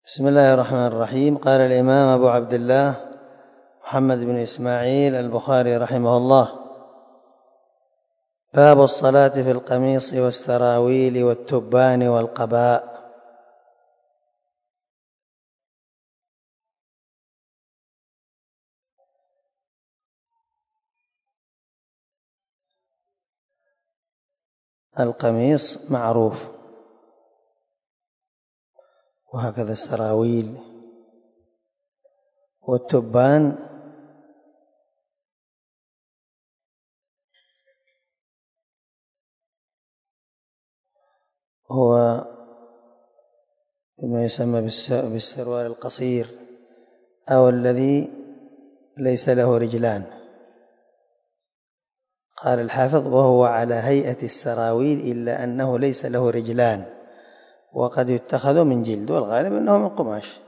بسم الله الرحمن الرحيم. قال الإمام أبو عبد الله محمد بن إسماعيل البخاري رحمه الله: باب الصلاة في القميص والسراويل والتبان والقباء. القميص معروف، وهكذا السراويل، والتبان هو ما يسمى بالسروال القصير أو الذي ليس له رجلان. قال الحافظ: وهو على هيئة السراويل إلا أنه ليس له رجلان، وقد يتخذ من جلد، والغالب أنه من قماش.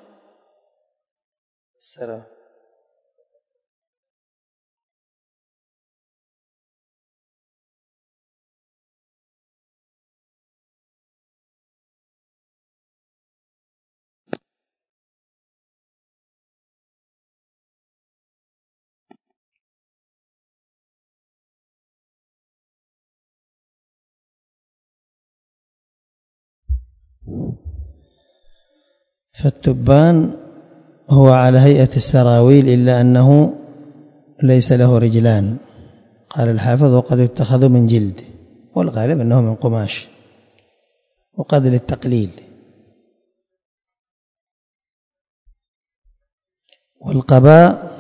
فالتبان هو على هيئة السراويل إلا أنه ليس له رجلان. قال الحافظ: وقد يتخذ من جلد، والغالب أنه من قماش، وقد للتقليل. والقباء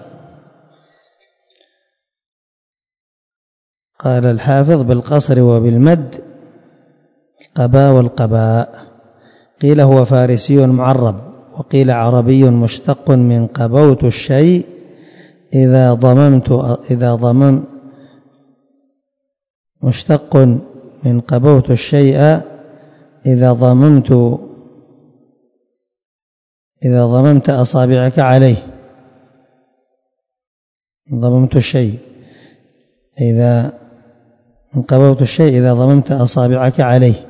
قال الحافظ: بالقصر وبالمد، القباء والقباء. قيل هو فارسي معرب، وقيل عربي مشتق من قبوت الشيء مشتق من قبوت الشيء إذا ضممت أصابعك عليه. ضممت الشيء من قبوت الشيء إذا ضممت أصابعك عليه،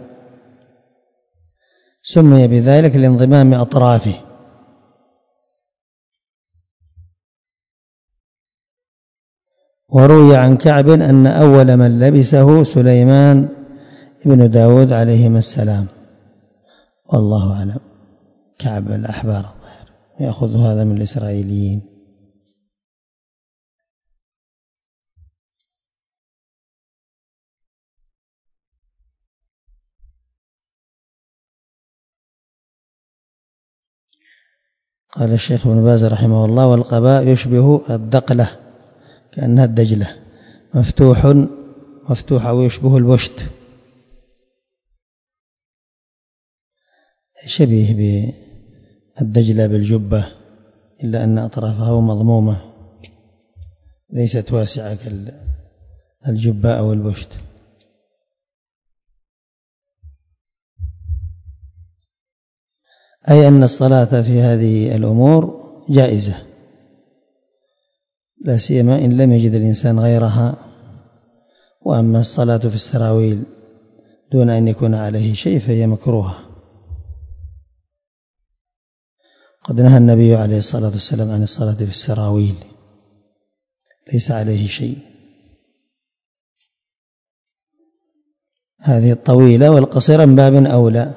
سمي بذلك لانضمام أطرافه. وروي عن كعب أن أول من لبسه سليمان ابن داود عليهما السلام، والله أعلم. كعب الأحبار الظاهر يأخذ هذا من الإسرائيليين. قال الشيخ ابن باز رحمه الله: والقباء يشبه الدقلة كأنها الدجلة، مفتوحة ويشبه البشت، شبيه بالدجلة بالجبة، إلا أن أطرافها مضمومة ليست واسعة كالجبة أو البشت. أي أن الصلاة في هذه الأمور جائزة، لا سيما إن لم يجد الإنسان غيرها. وأما الصلاة في السراويل دون أن يكون عليه شيء فهي مكروهة. قد نهى النبي عليه الصلاة والسلام عن الصلاة في السراويل، ليس عليه شيء. هذه الطويلة، والقصيرة من باب أولى.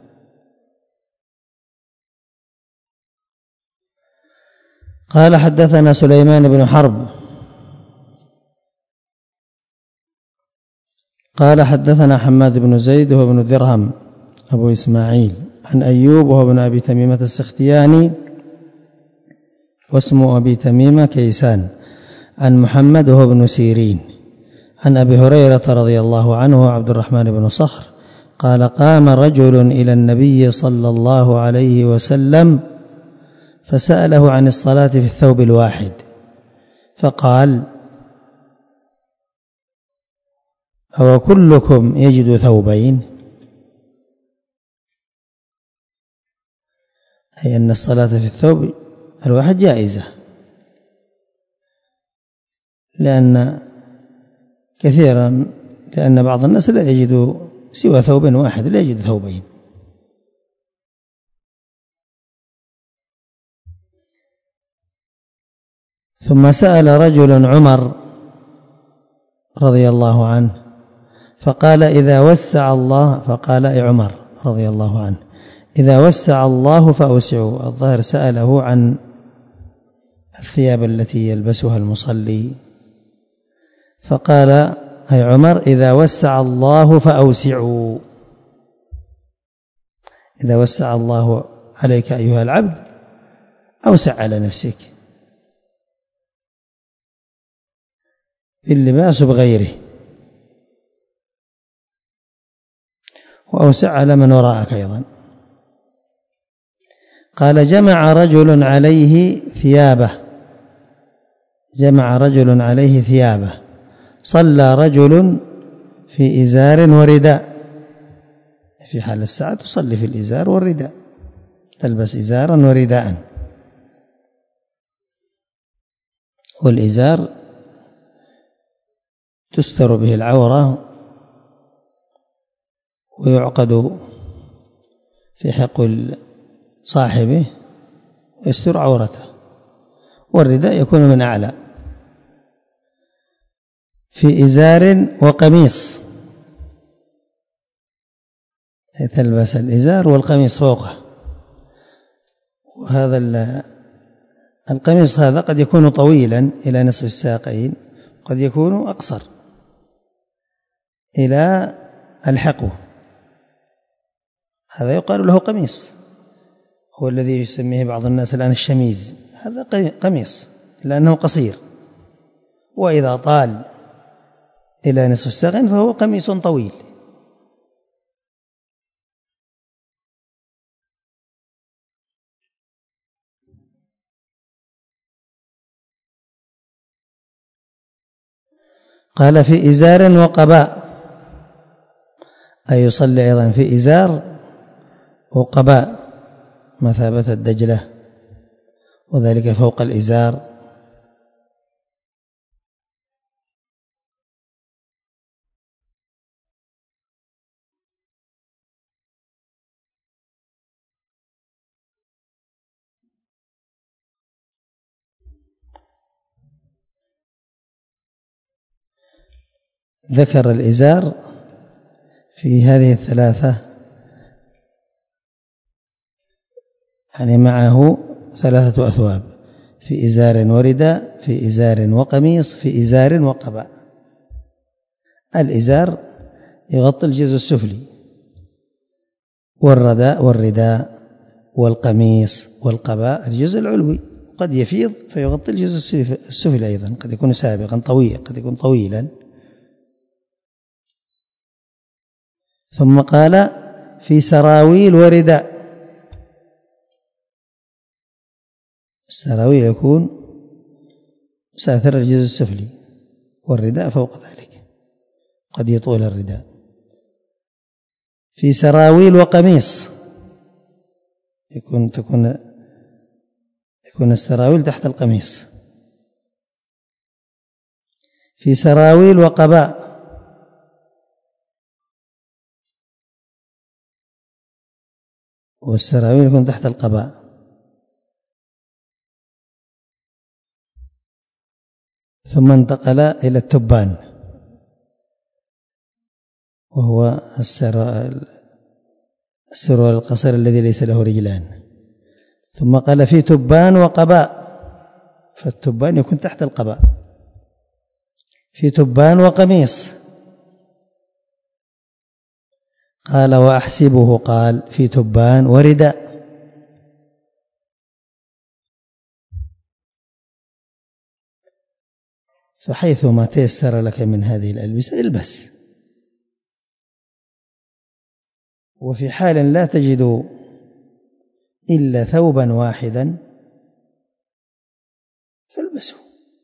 قال: حدثنا سليمان بن حرب قال حدثنا حماد بن زيد وهو بن درهم أبو إسماعيل عن أيوب وهو بن أبي تميمة السختياني، واسم أبي تميمة كيسان، عن محمد وهو بن سيرين عن أبي هريرة رضي الله عنه وعبد الرحمن بن صخر قال: قام رجل إلى النبي صلى الله عليه وسلم فسأله عن الصلاة في الثوب الواحد، فقال: أو كلكم يجد ثوبين؟ أي أن الصلاة في الثوب الواحد جائزة، لأن بعض الناس لا يجد سوى ثوب واحد، لا يجد ثوبين. ثم سأل رجل عمر رضي الله عنه فقال إذا وسع الله، فقال عمر رضي الله عنه إذا وسع الله فأوسعوا. الظاهر سأله عن الثياب التي يلبسها المصلي، فقال أي عمر إذا وسع الله فأوسعوا. إذا وسع الله عليك أيها العبد أوسع على نفسك باللباس بغيره، وأوسع على من وراءك أيضا. قال جمع رجل عليه ثيابه صلى رجل في إزار ورداء. في حال الساعة تصلي في الإزار والرداء، تلبس إزارا ورداء، والإزار تستر به العورة ويعقد في حقل صاحبه ويستر عورته، والرداء يكون من أعلى. في إزار وقميص، تلبس الإزار والقميص فوقه، وهذا القميص هذا قد يكون طويلا إلى نصف الساقين، قد يكون أقصر إلى الحقه، هذا يقال له قميص، هو الذي يسميه بعض الناس الآن الشميز. هذا قميص لأنه قصير، وإذا طال إلى نصف الساقين فهو قميص طويل. قال في إزار وقباء، أي يصلي أيضا في إزار وقباء مثابة الدجلة، وذلك فوق الإزار. ذكر الإزار في هذه الثلاثة، يعني معه ثلاثة أثواب: في إزار ورداء، في إزار وقميص، في إزار وقباء. الإزار يغطي الجزء السفلي، والرداء والقميص والقباء الجزء العلوي، قد يفيض فيغطي الجزء السفلي أيضا، قد يكون سابقا طويل، قد يكون طويلا. ثم قال في سراويل ورداء. السراويل يكون ساتر الجزء السفلي، والرداء فوق ذلك، قد يطول الرداء. في سراويل وقميص، يكون السراويل تحت القميص. في سراويل وقباء، والسراويل يكون تحت القباء. ثم انتقل إلى التبان، وهو السروال القصير الذي ليس له رجلان. ثم قال في تبان وقباء، فالتبان يكون تحت القباء. في تبان وقميص. قال وأحسبه قال في تبان ورداء. فحيثما تيسر لك من هذه الألبسة البس، وفي حال لا تجد إلا ثوبا واحدا فالبسه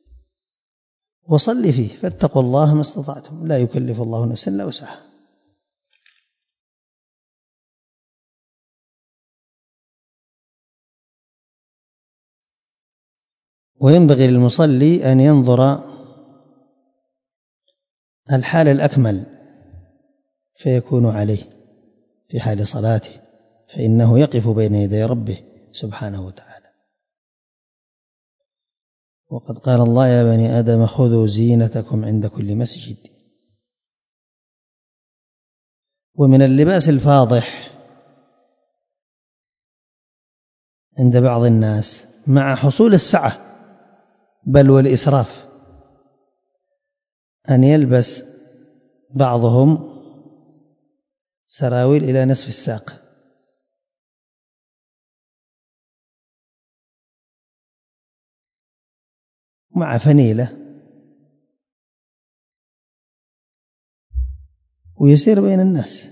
وصل فيه، فاتقوا الله ما استطعتم، لا يكلف الله نفسا إلا وسعها. وينبغي للمصلي أن ينظر الحال الأكمل فيكون عليه في حال صلاته، فإنه يقف بين يدي ربه سبحانه وتعالى. وقد قال الله يا بني آدم خذوا زينتكم عند كل مسجد. ومن اللباس الفاضح عند بعض الناس مع حصول السعة بل والإسراف أن يلبس بعضهم سراويل إلى نصف الساق، مع فنيلة، ويسير بين الناس،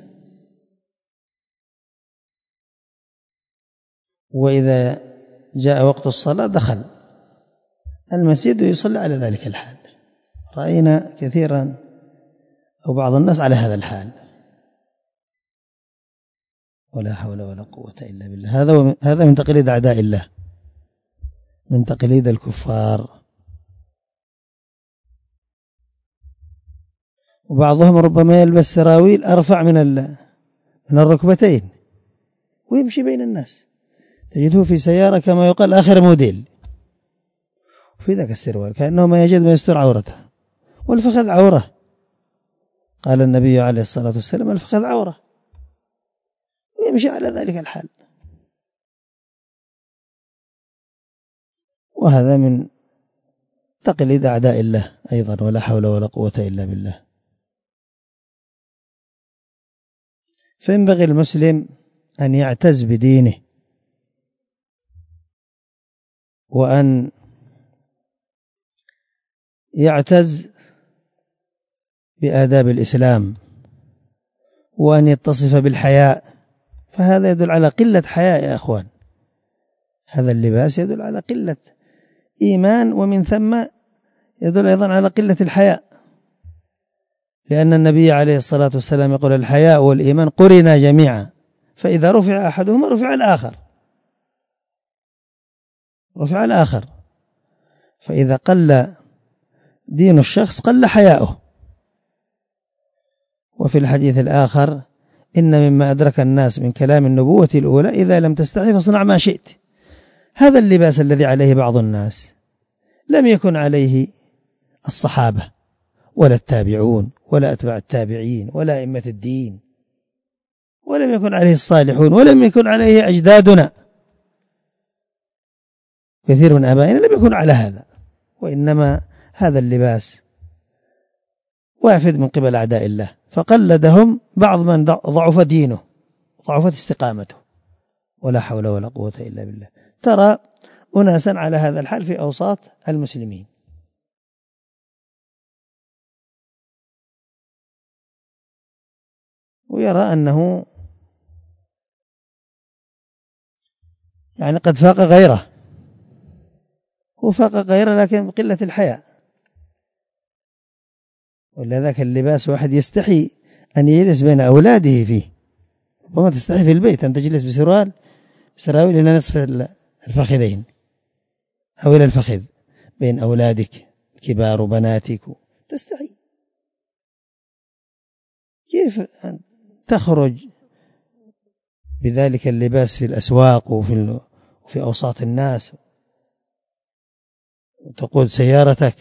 وإذا جاء وقت الصلاة دخل المسجد ويصلي على ذلك الحال. رأينا كثيرا أو بعض الناس على هذا الحال، ولا حول ولا قوة إلا بالله. هذا من تقليد أعداء الله، من تقليد الكفار. وبعضهم ربما يلبس سراويل أرفع من الركبتين ويمشي بين الناس، تجده في سيارة كما يقال آخر موديل، وفي ذاك السروال كأنه ما يجد ما يستر عورته، والفخذ عورة. قال النبي عليه الصلاة والسلام الفخذ عورة، ويمشي على ذلك الحال. وهذا من تقليد أعداء الله أيضا، ولا حول ولا قوة إلا بالله. فينبغي المسلم أن يعتز بدينه، وأن يعتز بآداب الإسلام، وأن يتصف بالحياء، فهذا يدل على قلة حياء يا أخوان. هذا اللباس يدل على قلة إيمان، ومن ثم يدل أيضا على قلة الحياء، لأن النبي عليه الصلاة والسلام يقول الحياء والإيمان قرنا جميعا، فإذا رفع أحدهما رفع الآخر. فإذا قل دين الشخص قل حياؤه. وفي الحديث الآخر إن مما أدرك الناس من كلام النبوة الأولى إذا لم تستحي فاصنع ما شئت. هذا اللباس الذي عليه بعض الناس لم يكن عليه الصحابة ولا التابعون ولا أتباع التابعين ولا أئمة الدين، ولم يكن عليه الصالحون، ولم يكن عليه أجدادنا. كثير من آبائنا لم يكن على هذا، وإنما هذا اللباس وافد من قبل أعداء الله، فقلدهم بعض من ضعف دينه ضعفت استقامته، ولا حول ولا قوة إلا بالله. ترى أناسا على هذا الحال في أوساط المسلمين، ويرى أنه يعني قد فاق غيره، وفاق غيره لكن بقلة الحياء. ولذلك اللباس واحد يستحي أن يجلس بين أولاده فيه، وما تستحي في البيت أن تجلس بسراويل إلى نصف الفخذين أو إلى الفخذ بين أولادك كبار وبناتك، تستحي. كيف أن تخرج بذلك اللباس في الأسواق وفي أوساط الناس، وتقود سيارتك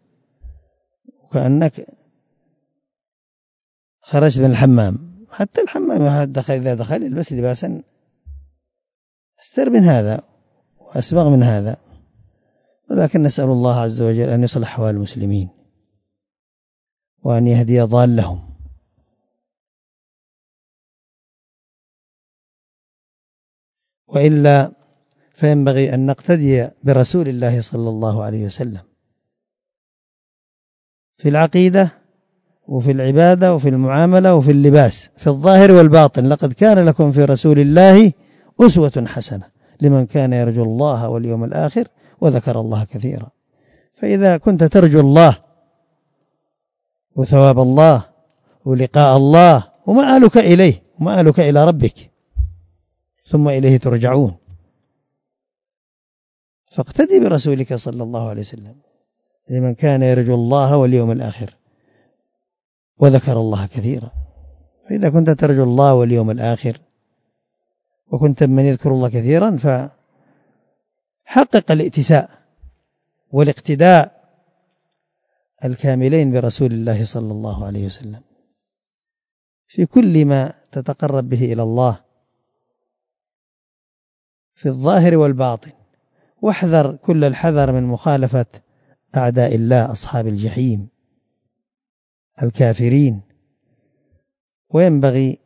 وكأنك خرجت من الحمام؟ حتى الحمام إذا دخل يلبس لباسا أستر من هذا وأسبغ من هذا. ولكن نسأل الله عز وجل أن يصلح أحوال المسلمين، وأن يهدي ضالهم. وإلا فينبغي أن نقتدي برسول الله صلى الله عليه وسلم في العقيدة وفي العبادة وفي المعاملة وفي اللباس، في الظاهر والباطن. لقد كان لكم في رسول الله أسوة حسنة لمن كان يرجو الله واليوم الآخر وذكر الله كثيرا. فإذا كنت ترجو الله وثواب الله ولقاء الله ومآلك إليه ومآلك إلى ربك ثم إليه ترجعون، فاقتدي برسولك صلى الله عليه وسلم لمن كان يرجو الله واليوم الآخر وذكر الله كثيرا. فإذا كنت ترجو الله واليوم الآخر وكنت من يذكر الله كثيرا، فحقق الائتساء والاقتداء الكاملين برسول الله صلى الله عليه وسلم في كل ما تتقرب به إلى الله في الظاهر والباطن، واحذر كل الحذر من مخالفة أعداء الله أصحاب الجحيم الكافرين. وينبغي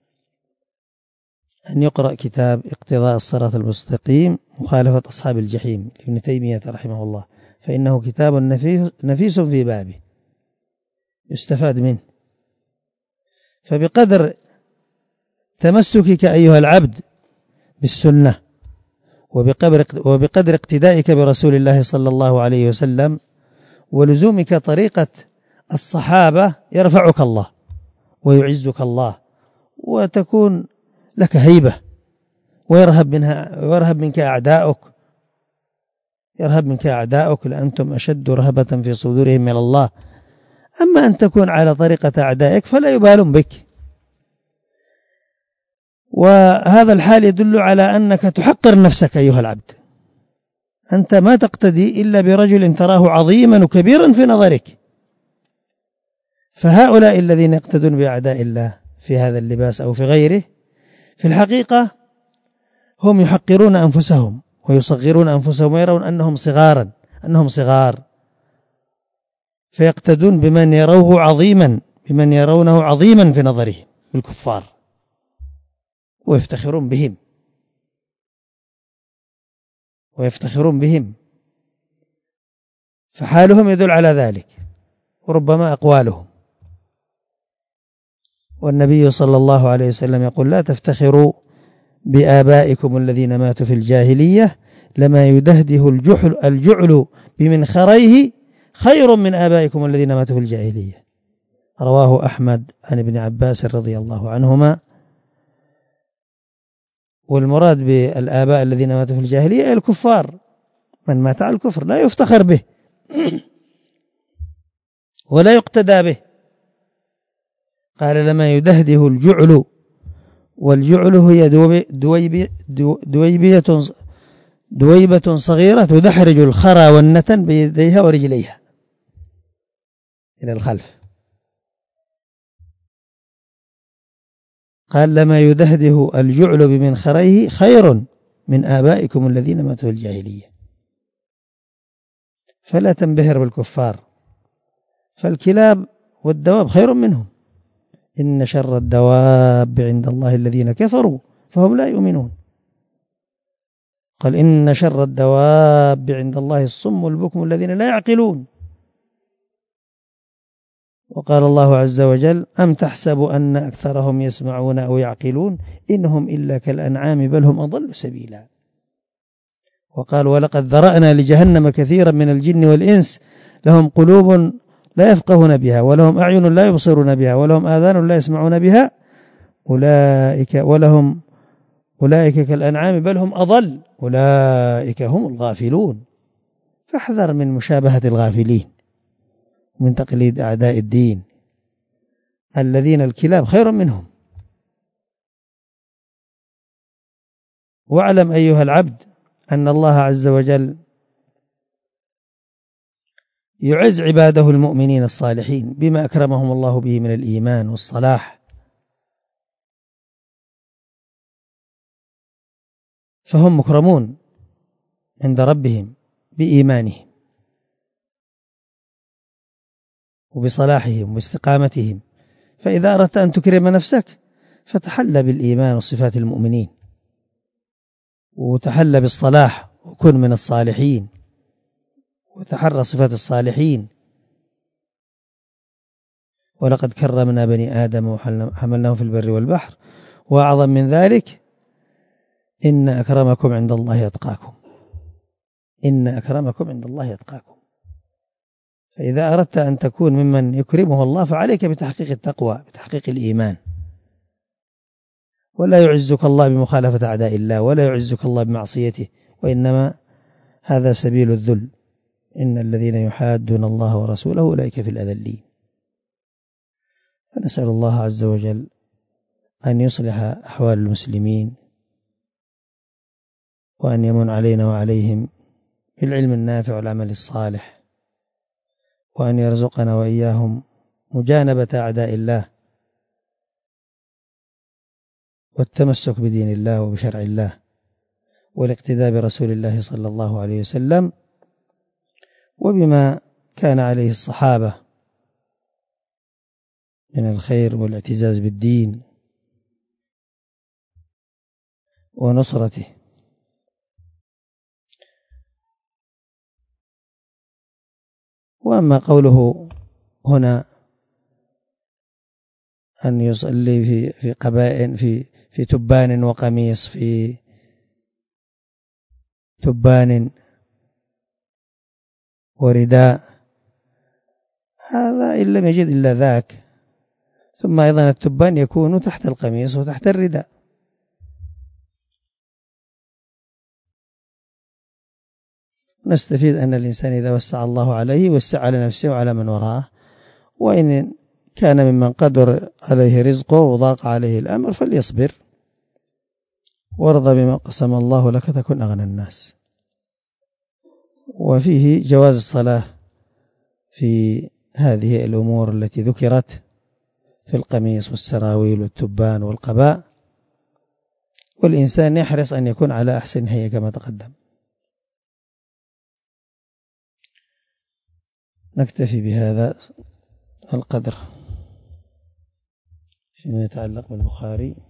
أن يقرأ كتاب اقتضاء الصراط المستقيم مخالفة أصحاب الجحيم لابن تيمية رحمه الله، فإنه كتاب نفيس في بابه يستفاد منه. فبقدر تمسكك أيها العبد بالسنة وبقدر اقتدائك برسول الله صلى الله عليه وسلم ولزومك طريقة الصحابة يرفعك الله ويعزك الله، وتكون لك هيبة، ويرهب منك أعداؤك لأنتم أشد رهبة في صدورهم من الله. أما أن تكون على طريقة أعدائك فلا يبالون بك، وهذا الحال يدل على أنك تحقر نفسك أيها العبد. أنت ما تقتدي إلا برجل تراه عظيما وكبيرا في نظرك، فهؤلاء الذين يقتدون بأعداء الله في هذا اللباس أو في غيره في الحقيقة هم يحقرون أنفسهم ويصغرون أنفسهم ويرون أنهم صغار، فيقتدون بمن يرونه عظيما في نظرهم الكفار ويفتخرون بهم، فحالهم يدل على ذلك وربما أقوالهم. والنبي صلى الله عليه وسلم يقول: لا تفتخروا بآبائكم الذين ماتوا في الجاهلية، لما يدهده الجعل بمنخريه خير من آبائكم الذين ماتوا في الجاهلية. رواه أحمد عن ابن عباس رضي الله عنهما. والمراد بالآباء الذين ماتوا في الجاهلية الكفار، من مات على الكفر لا يفتخر به ولا يقتدى به. قال: لما يدهده الجعل، والجعل هي دويبة صغيرة تدحرج الخرى والنتن بيديها ورجليها إلى الخلف. قال: لما يدهده الجعل بمنخريه خير من آبائكم الذين ماتوا في الجاهلية. فلا تنبهر بالكفار، فالكلاب والدواب خير منهم. إن شر الدواب عند الله الذين كفروا فهم لا يؤمنون. قال: إن شر الدواب عند الله الصم البكم الذين لا يعقلون. وقال الله عز وجل: أم تحسب أن أكثرهم يسمعون أو يعقلون إنهم إلا كالأنعام بل هم أضل سبيلا. وقال: ولقد ذرأنا لجهنم كثيرا من الجن والإنس لهم قلوب لا يفقهون بها ولهم أعين لا يبصرون بها ولهم آذان لا يسمعون بها أولئك كالأنعام بل هم أضل أولئك هم الغافلون. فاحذر من مشابهة الغافلين من تقليد أعداء الدين الذين الكلاب خير منهم. واعلم أيها العبد أن الله عز وجل يعز عباده المؤمنين الصالحين بما أكرمهم الله به من الإيمان والصلاح، فهم مكرمون عند ربهم بإيمانهم وبصلاحهم واستقامتهم. فإذا أردت أن تكرم نفسك فتحلى بالإيمان وصفات المؤمنين، وتحلى بالصلاح وكن من الصالحين، وتحرى صفات الصالحين. ولقد كرمنا بني آدم وحملناهم في البر والبحر، وأعظم من ذلك إن أكرمكم عند الله أتقاكم. إن أكرمكم عند الله أتقاكم. فإذا أردت أن تكون ممن يكرمه الله فعليك بتحقيق التقوى، بتحقيق الإيمان. ولا يعزك الله بمخالفة أعداء الله، ولا يعزك الله بمعصيته، وإنما هذا سبيل الذل. إن الذين يحادون الله ورسوله أولئك في الأذلين. فنسأل الله عز وجل أن يصلح أحوال المسلمين، وأن يمن علينا وعليهم بالعلم النافع والعمل الصالح، وأن يرزقنا وإياهم مجانبة أعداء الله والتمسك بدين الله وبشرع الله والاقتداء برسول الله صلى الله عليه وسلم وبما كان عليه الصحابة من الخير والاعتزاز بالدين ونصرته. وأما قوله هنا أن يصلي في قباء في تبان وقميص، في تبان ورداء، هذا إن لم يجد إلا ذاك. ثم أيضا التبان يكون تحت القميص وتحت الرداء. نستفيد أن الإنسان إذا وسع الله عليه وسع على نفسه وعلى من وراءه، وإن كان ممن قدر عليه رزقه وضاق عليه الأمر فليصبر وارضى بما قسم الله لك تكن أغنى الناس. وفيه جواز الصلاة في هذه الأمور التي ذكرت في القميص والسراويل والتبان والقباء، والإنسان يحرص أن يكون على أحسن هيئة كما تقدم. نكتفي بهذا القدر فيما يتعلق بالبخاري.